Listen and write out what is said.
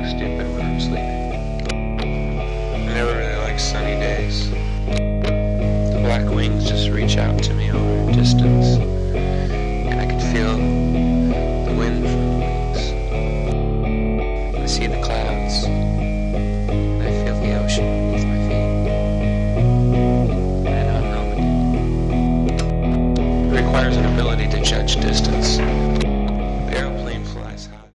look stupid when I'm sleeping. I never really like sunny days. The black wings just reach out to me over distance, and I can feel the wind from the wings. I see the clouds, and I feel the ocean beneath my feet. And I know I'm helmeted. It requires an ability to judge distance. Aeroplanes